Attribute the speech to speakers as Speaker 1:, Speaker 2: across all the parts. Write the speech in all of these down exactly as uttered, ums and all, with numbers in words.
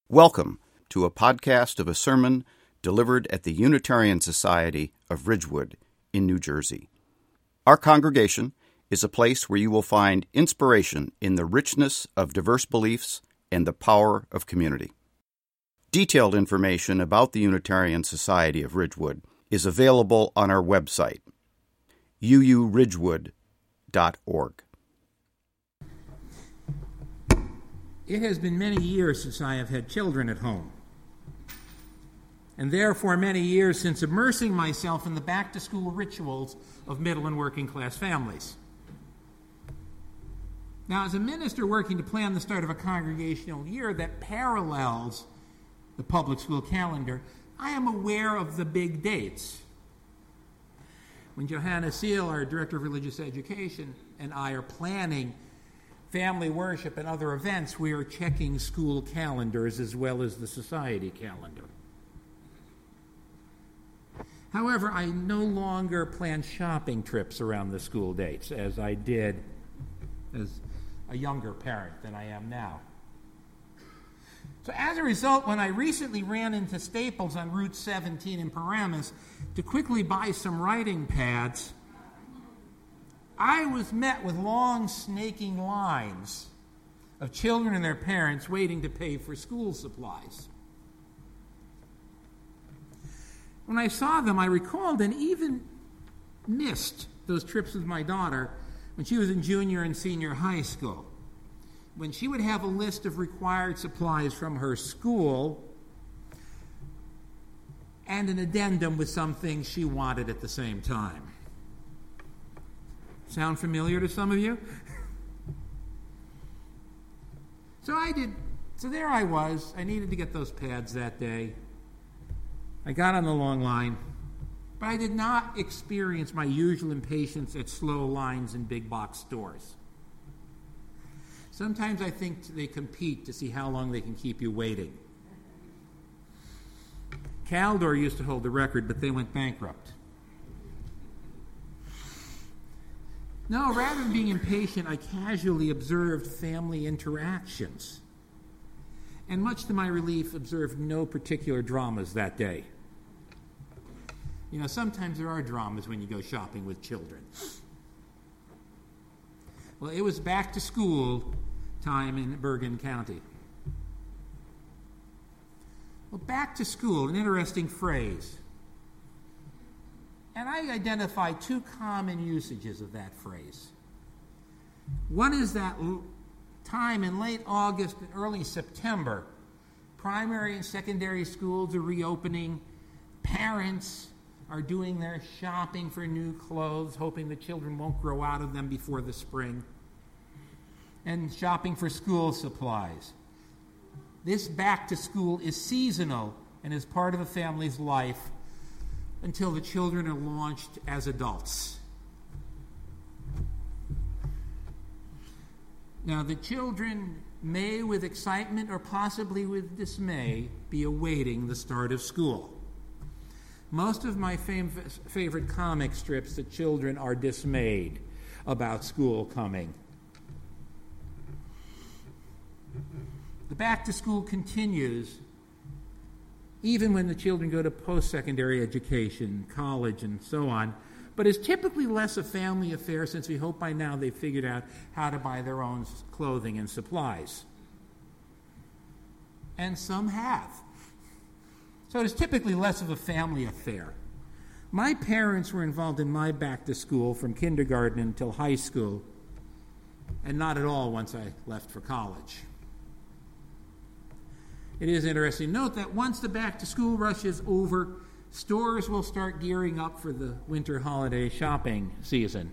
Speaker 1: Welcome to a podcast of a sermon delivered at the Unitarian Society of Ridgewood in New Jersey. Our congregation is a place where you will find inspiration in the richness of diverse beliefs and the power of community. Detailed information about the Unitarian Society of Ridgewood is available on our website, u u ridgewood dot org.
Speaker 2: It has been many years since I have had children at home, and therefore many years since immersing myself in the back-to-school rituals of middle and working-class families. Now, as a minister working to plan the start of a congregational year that parallels the public school calendar, I am aware of the big dates. When Johanna Seal, our Director of Religious Education, and I are planning family worship and other events, we are checking school calendars as well as the society calendar. However, I no longer plan shopping trips around the school dates as I did as a younger parent than I am now. So as a result, when I recently ran into Staples on Route seventeen in Paramus to quickly buy some writing pads, I was met with long, snaking lines of children and their parents waiting to pay for school supplies. When I saw them, I recalled and even missed those trips with my daughter when she was in junior and senior high school, when she would have a list of required supplies from her school and an addendum with some things she wanted at the same time. Sound familiar to some of you? So I did, so there I was. I needed to get those pads that day. I got on the long line, but I did not experience my usual impatience at slow lines in big box stores. Sometimes I think they compete to see how long they can keep you waiting. Caldor used to hold the record, but they went bankrupt. No, rather than being impatient, I casually observed family interactions, and much to my relief, observed no particular dramas that day. You know, sometimes there are dramas when you go shopping with children. Well, it was back to school time in Bergen County. Well, back to school, an interesting phrase. And I identify two common usages of that phrase. One is that time in late August and early September, primary and secondary schools are reopening. Parents are doing their shopping for new clothes, hoping the children won't grow out of them before the spring, and shopping for school supplies. This back to school is seasonal and is part of a family's life until the children are launched as adults. Now, the children may, with excitement or possibly with dismay, be awaiting the start of school. Most of my fam- favorite comic strips, the children are dismayed about school coming. The back to school continues even when the children go to post-secondary education, college, and so on, but is typically less a family affair since we hope by now they've figured out how to buy their own clothing and supplies. And some have. So it is typically less of a family affair. My parents were involved in my back-to-school from kindergarten until high school, and not at all once I left for college. It is interesting to note that once the back-to-school rush is over, stores will start gearing up for the winter holiday shopping season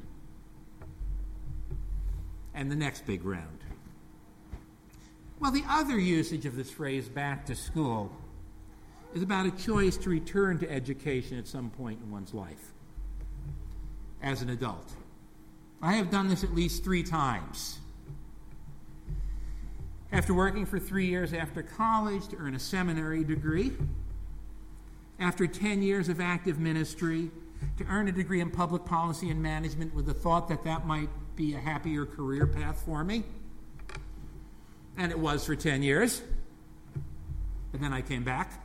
Speaker 2: and the next big round. Well, the other usage of this phrase, back to school, is about a choice to return to education at some point in one's life as an adult. I have done this at least three times. After working for three years after college to earn a seminary degree, after ten years of active ministry to earn a degree in public policy and management with the thought that that might be a happier career path for me, and it was for ten years. But then I came back.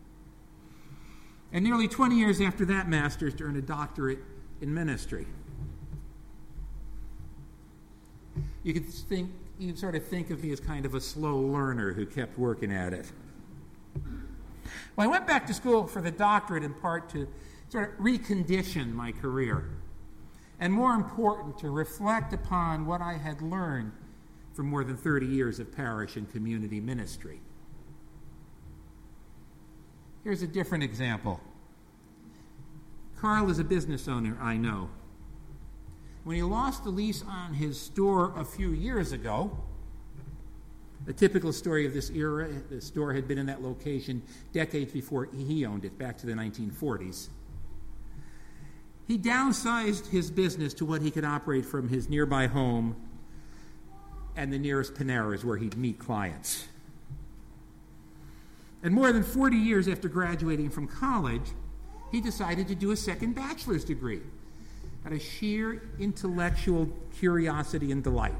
Speaker 2: And nearly twenty years after that master's to earn a doctorate in ministry. You could think, you could sort of think of me as kind of a slow learner who kept working at it. Well, I went back to school for the doctorate in part to sort of recondition my career, and more important, to reflect upon what I had learned for more than thirty years of parish and community ministry. Here's a different example. Carl is a business owner I know. When he lost the lease on his store a few years ago, a typical story of this era, the store had been in that location decades before he owned it, back to the nineteen forties. He downsized his business to what he could operate from his nearby home and the nearest Panera's where he'd meet clients. And more than forty years after graduating from college, he decided to do a second bachelor's degree out of sheer intellectual curiosity and delight.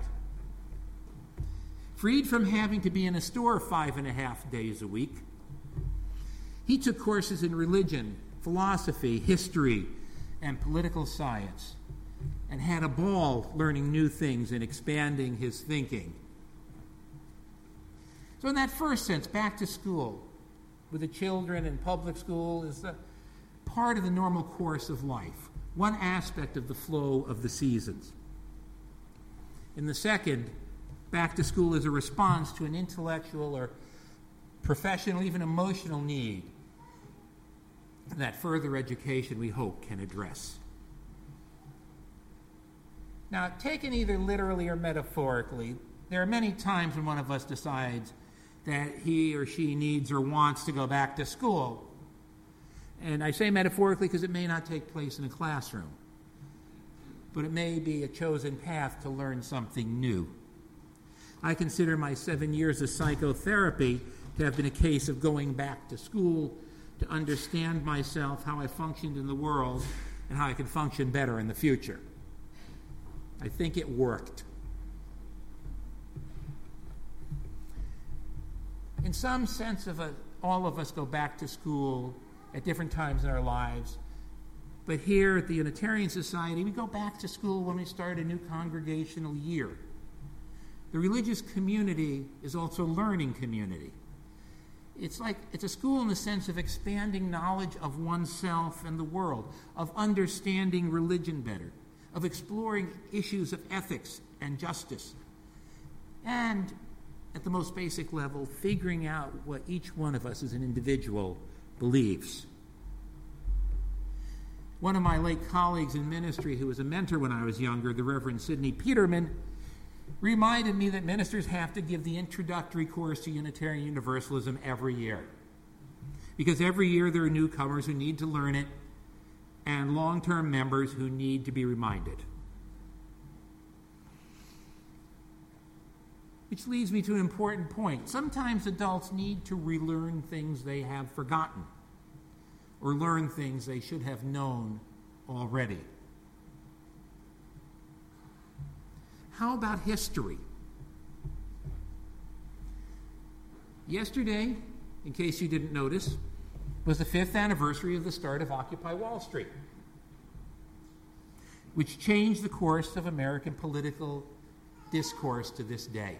Speaker 2: Freed from having to be in a store five and a half days a week, he took courses in religion, philosophy, history, and political science, and had a ball learning new things and expanding his thinking. So in that first sense, back to school with the children in public school is a part of the normal course of life, one aspect of the flow of the seasons. In the second, back to school is a response to an intellectual or professional, even emotional need that further education, we hope, can address. Now, taken either literally or metaphorically, there are many times when one of us decides that he or she needs or wants to go back to school. And I say metaphorically because it may not take place in a classroom, but it may be a chosen path to learn something new. I consider my seven years of psychotherapy to have been a case of going back to school to understand myself, how I functioned in the world, and how I could function better in the future. I think it worked. In some sense of a, all of us go back to school at different times in our lives. But here at the Unitarian Society, we go back to school when we start a new congregational year. The religious community is also a learning community. It's like it's a school in the sense of expanding knowledge of oneself and the world, of understanding religion better, of exploring issues of ethics and justice, and at the most basic level, figuring out what each one of us as an individual believes. One of my late colleagues in ministry, who was a mentor when I was younger, the Reverend Sidney Peterman, reminded me that ministers have to give the introductory course to Unitarian Universalism every year. Because every year there are newcomers who need to learn it and long-term members who need to be reminded. Which leads me to an important point. Sometimes adults need to relearn things they have forgotten or learn things they should have known already. How about history? Yesterday, in case you didn't notice, was the fifth anniversary of the start of Occupy Wall Street, which changed the course of American political discourse to this day.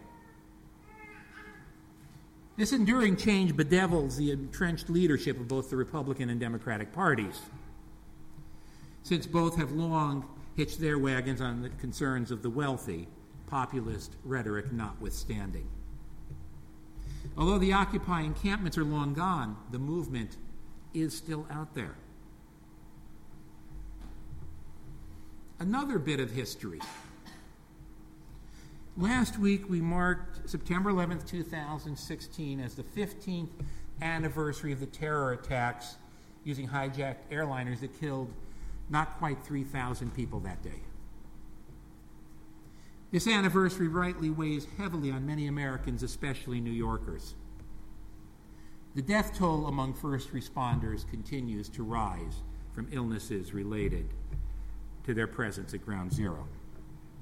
Speaker 2: This enduring change bedevils the entrenched leadership of both the Republican and Democratic parties, since both have long hitched their wagons on the concerns of the wealthy, populist rhetoric notwithstanding. Although the Occupy encampments are long gone, the movement is still out there. Another bit of history. Last week we marked September eleventh, two thousand sixteen as the fifteenth anniversary of the terror attacks using hijacked airliners that killed not quite three thousand people that day. This anniversary rightly weighs heavily on many Americans, especially New Yorkers. The death toll among first responders continues to rise from illnesses related to their presence at Ground Zero.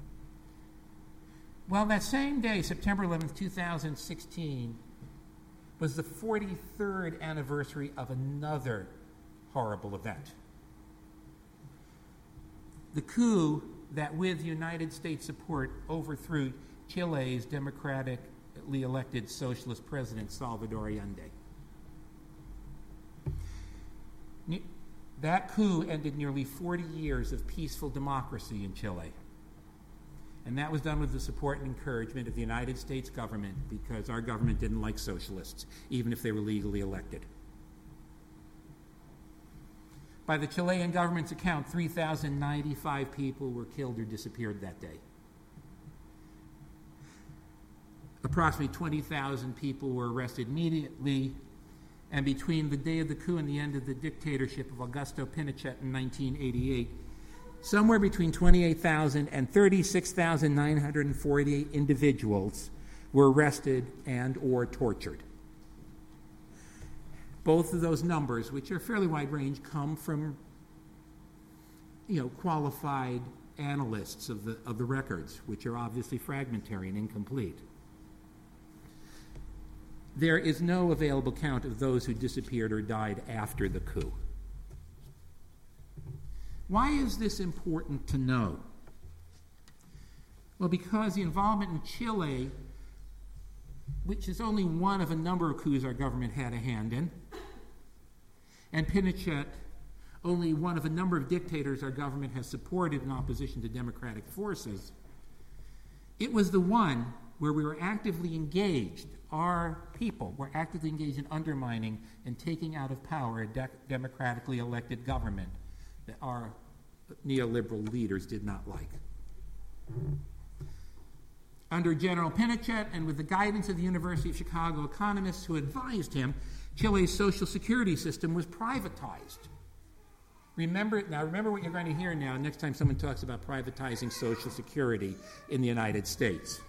Speaker 2: Well, that same day, September eleventh, two thousand sixteen, was the forty-third anniversary of another horrible event. The coup that, with United States support, overthrew Chile's democratically elected socialist president, Salvador Allende. That coup ended nearly forty years of peaceful democracy in Chile. And that was done with the support and encouragement of the United States government, because our government didn't like socialists, even if they were legally elected. By the Chilean government's account, three thousand ninety-five people were killed or disappeared that day. Approximately twenty thousand people were arrested immediately, and between the day of the coup and the end of the dictatorship of Augusto Pinochet in nineteen eighty-eight, somewhere between twenty-eight thousand and thirty-six thousand nine hundred forty-eight individuals were arrested and or tortured. Both of those numbers, which are fairly wide range, come from, you know, qualified analysts of the of the records, which are obviously fragmentary and incomplete. There is no available count of those who disappeared or died after the coup. Why is this important to know? Well, because the involvement in Chile, which is only one of a number of coups our government had a hand in, and Pinochet, only one of a number of dictators our government has supported in opposition to democratic forces, it was the one where we were actively engaged, our people were actively engaged in undermining and taking out of power a de- democratically elected government that our neoliberal leaders did not like. Under General Pinochet, and with the guidance of the University of Chicago economists who advised him, Chile's social security system was privatized. Remember, now remember what you're going to hear now next time someone talks about privatizing Social Security in the United States.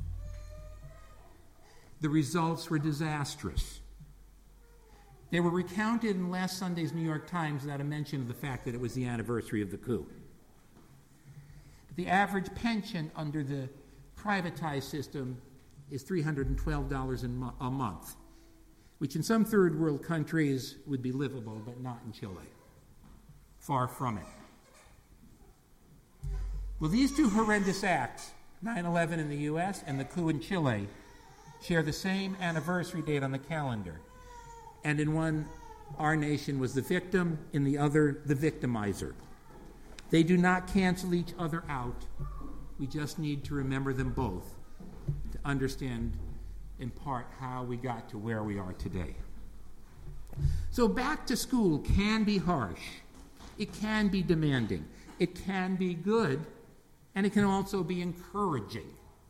Speaker 2: The results were disastrous. They were recounted in last Sunday's New York Times without a mention of the fact that it was the anniversary of the coup. The average pension under the privatized system is three hundred twelve dollars a month, which in some third world countries would be livable, but not in Chile. Far from it. Well, these two horrendous acts, nine eleven in the U S and the coup in Chile, share the same anniversary date on the calendar. And in one, our nation was the victim, in the other, the victimizer. They do not cancel each other out. We just need to remember them both to understand, in part, how we got to where we are today. So back to school can be harsh. It can be demanding. It can be good, and it can also be encouraging.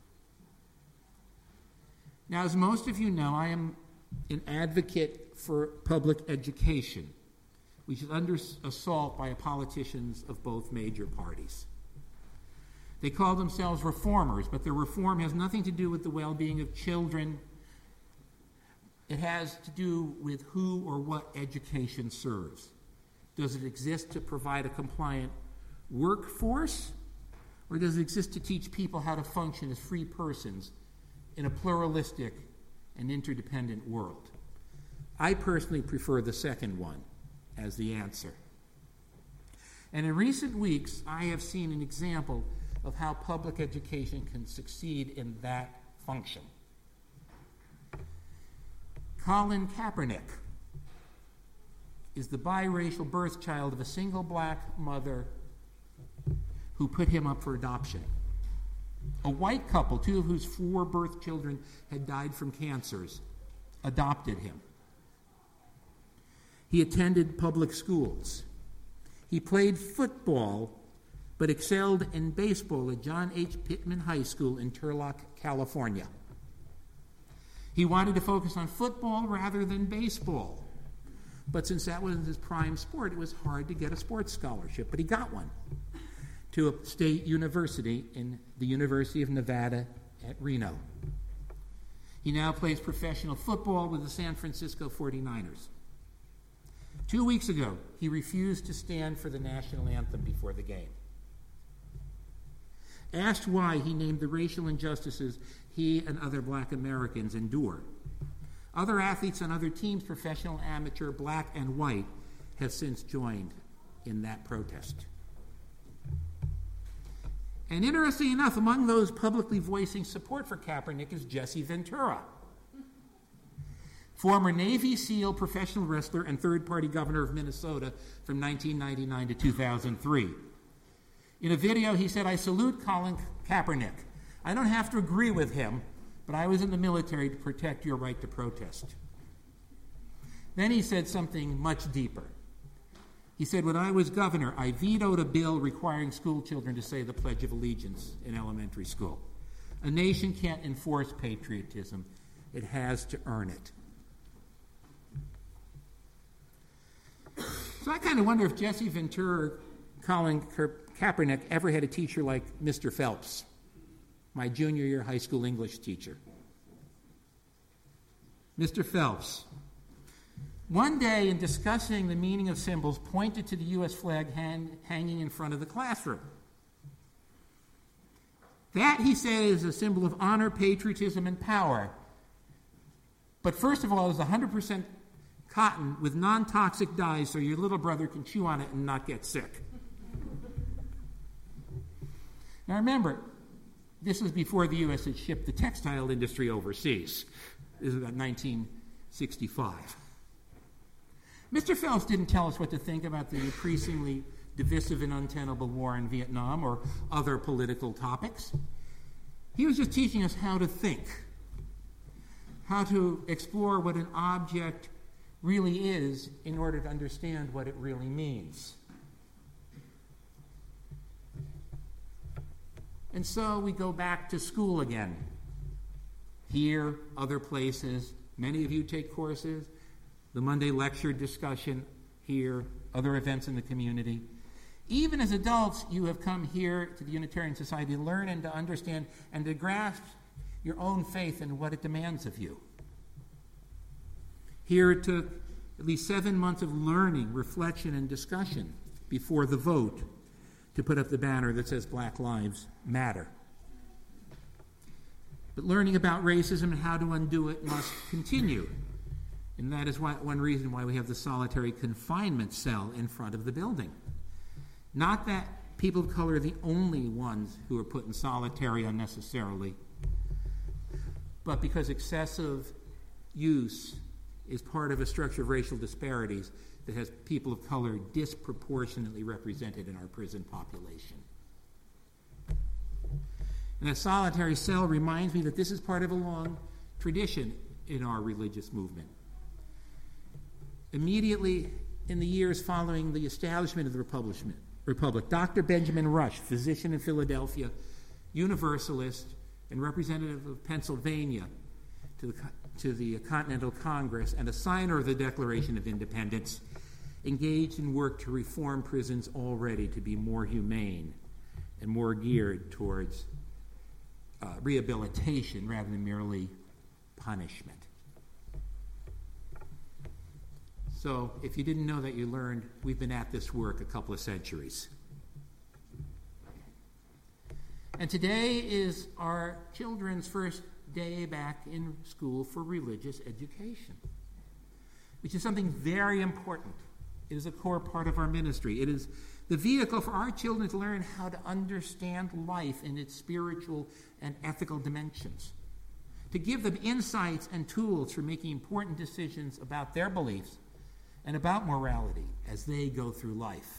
Speaker 2: Now, as most of you know, I am an advocate for public education, which is under assault by politicians of both major parties. They call themselves reformers, but their reform has nothing to do with the well-being of children. It has to do with who or what education serves. Does it exist to provide a compliant workforce, or does it exist to teach people how to function as free persons in a pluralistic and interdependent world? I personally prefer the second one as the answer. And in recent weeks, I have seen an example of how public education can succeed in that function. Colin Kaepernick is the biracial birth child of a single black mother who put him up for adoption. A white couple, two of whose four birth children had died from cancers, adopted him. He attended public schools. He played football, but excelled in baseball at John H. Pittman High School in Turlock, California. He wanted to focus on football rather than baseball. But since that was his prime sport, it was hard to get a sports scholarship, but he got one to a state university in the University of Nevada at Reno. He now plays professional football with the San Francisco forty-niners. Two weeks ago, he refused to stand for the national anthem before the game. Asked why, he named the racial injustices he and other black Americans endure. Other athletes on other teams, professional, amateur, black, and white, have since joined in that protest. And interesting enough, among those publicly voicing support for Kaepernick is Jesse Ventura, former Navy SEAL professional wrestler and third-party governor of Minnesota from nineteen ninety-nine to two thousand three. In a video, he said, "I salute Colin Kaepernick. I don't have to agree with him, but I was in the military to protect your right to protest." Then he said something much deeper. He said, "When I was governor, I vetoed a bill requiring school children to say the Pledge of Allegiance in elementary school. A nation can't enforce patriotism. It has to earn it." So I kind of wonder if Jesse Ventura, Colin Kaepernick, ever had a teacher like Mister Phelps, my junior year high school English teacher. Mister Phelps, one day in discussing the meaning of symbols, pointed to the U S flag hang, hanging in front of the classroom. That, he said, is a symbol of honor, patriotism, and power. But first of all, it's one hundred percent cotton with non-toxic dyes so your little brother can chew on it and not get sick. Now remember, this was before the U S had shipped the textile industry overseas. This is about nineteen sixty-five. Mister Phelps didn't tell us what to think about the increasingly divisive and untenable war in Vietnam or other political topics. He was just teaching us how to think, how to explore what an object really is in order to understand what it really means. And so we go back to school again. Here, other places, many of you take courses, the Monday lecture discussion here, other events in the community. Even as adults, you have come here to the Unitarian Society to learn and to understand and to grasp your own faith and what it demands of you. Here it took at least seven months of learning, reflection, and discussion before the vote to put up the banner that says Black Lives Matter. But learning about racism and how to undo it must continue. And that is why, one reason why we have the solitary confinement cell in front of the building. Not that people of color are the only ones who are put in solitary unnecessarily, but because excessive use is part of a structure of racial disparities that has people of color disproportionately represented in our prison population. And that solitary cell reminds me that this is part of a long tradition in our religious movement. Immediately in the years following the establishment of the Republic, Doctor Benjamin Rush, physician in Philadelphia, Universalist, and representative of Pennsylvania to the, to the Continental Congress, and a signer of the Declaration of Independence, engaged in work to reform prisons already to be more humane and more geared towards uh, rehabilitation rather than merely punishment. So, if you didn't know that, you learned we've been at this work a couple of centuries. And today is our children's first day back in school for religious education, which is something very important. It is a core part of our ministry. It is the vehicle for our children to learn how to understand life in its spiritual and ethical dimensions, to give them insights and tools for making important decisions about their beliefs and about morality as they go through life.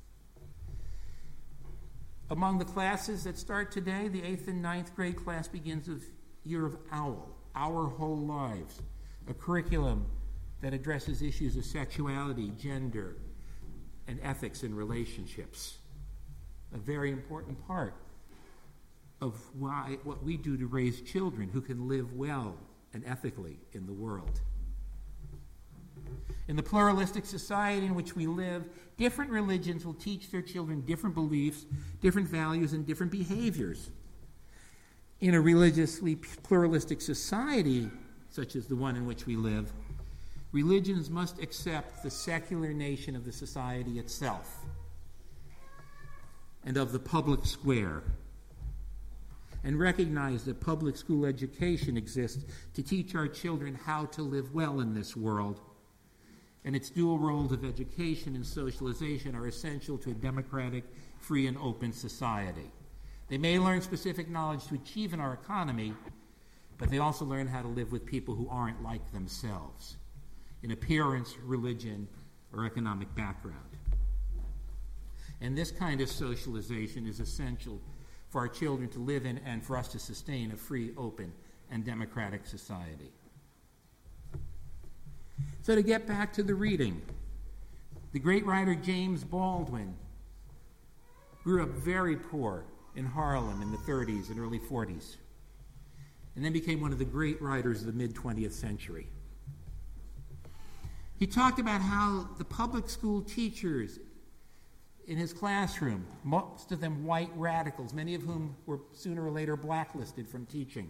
Speaker 2: Among the classes that start today, the eighth and ninth grade class begins with Year of Owl, Our Whole Lives, a curriculum that addresses issues of sexuality, gender, and ethics in relationships. A very important part of why, what we do to raise children who can live well and ethically in the world. In the pluralistic society in which we live, different religions will teach their children different beliefs, different values, and different behaviors. In a religiously pluralistic society, such as the one in which we live, religions must accept the secular nation of the society itself and of the public square. and recognize that public school education exists to teach our children how to live well in this world. And its dual roles of education and socialization are essential to a democratic, free, and open society. They may learn specific knowledge to achieve in our economy, but they also learn how to live with people who aren't like themselves in appearance, religion, or economic background. And this kind of socialization is essential for our children to live in and for us to sustain a free, open, and democratic society. So to get back to the reading, the great writer James Baldwin grew up very poor in Harlem in the thirties and early forties, and then became one of the great writers of the mid-twentieth century. He talked about how the public school teachers in his classroom, most of them white radicals, many of whom were sooner or later blacklisted from teaching,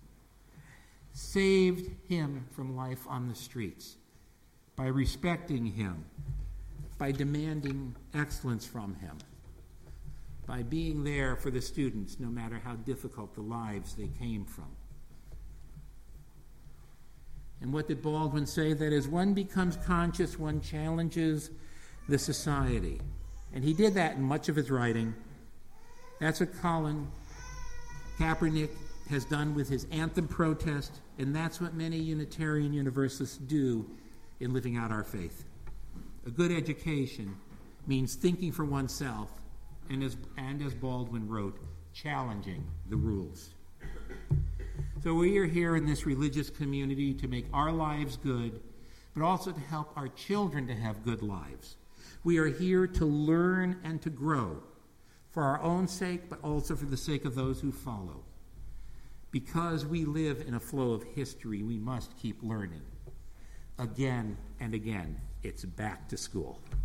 Speaker 2: saved him from life on the streets by respecting him, by demanding excellence from him, by being there for the students no matter how difficult the lives they came from. And what did Baldwin say? That as one becomes conscious, one challenges the society. And he did that in much of his writing. That's what Colin Kaepernick has done with his anthem protest, and that's what many Unitarian Universalists do in living out our faith. A good education means thinking for oneself, and as, and as Baldwin wrote, challenging the rules. So we are here in this religious community to make our lives good, but also to help our children to have good lives. We are here to learn and to grow for our own sake, but also for the sake of those who follow. Because we live in a flow of history, we must keep learning. Again and again, it's back to school.